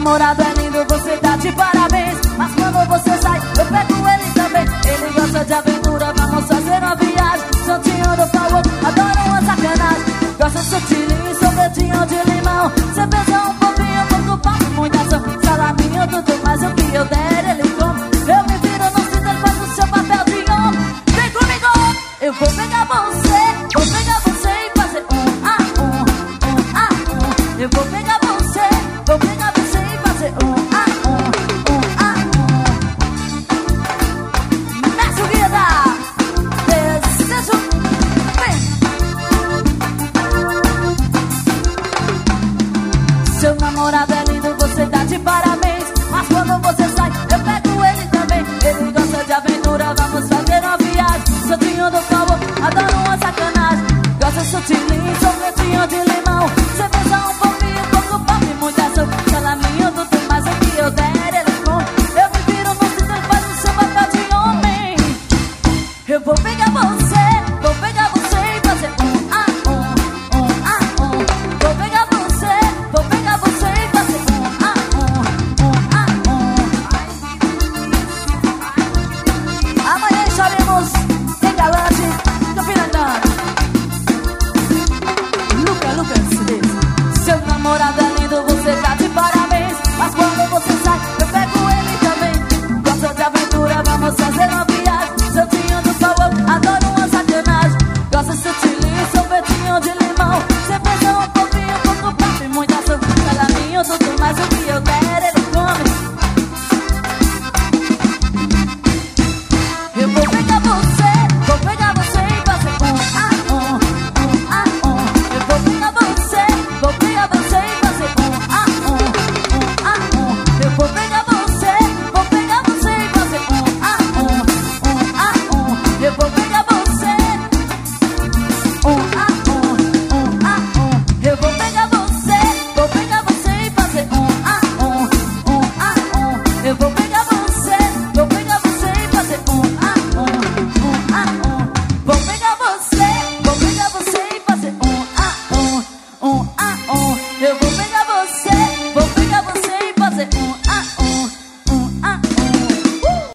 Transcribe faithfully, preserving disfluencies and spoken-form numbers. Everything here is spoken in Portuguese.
namorado é lindo, você tá de parabéns. Mas quando você sai, eu pego ele também. Ele gosta de aventura, vamos fazer uma viagem. Juntinho do favor, adoro uma sacanagem. Gosta de sutirinho, sorvetinho de limão. Você pensa um pouquinho, pouco papo, muita ação. Salaminho, tudo mais, o que eu der, ele come. Eu me viro no cinto, ele faz o seu papel de homem. Vem comigo, eu vou pegar você. Vou pegar você e fazer um a um, um a um. Eu vou pegar você, vou pegar você e fazer um a um, um a um. Mestre Guida, desejo, vem. Seu namorado é lindo, você tá de parabéns.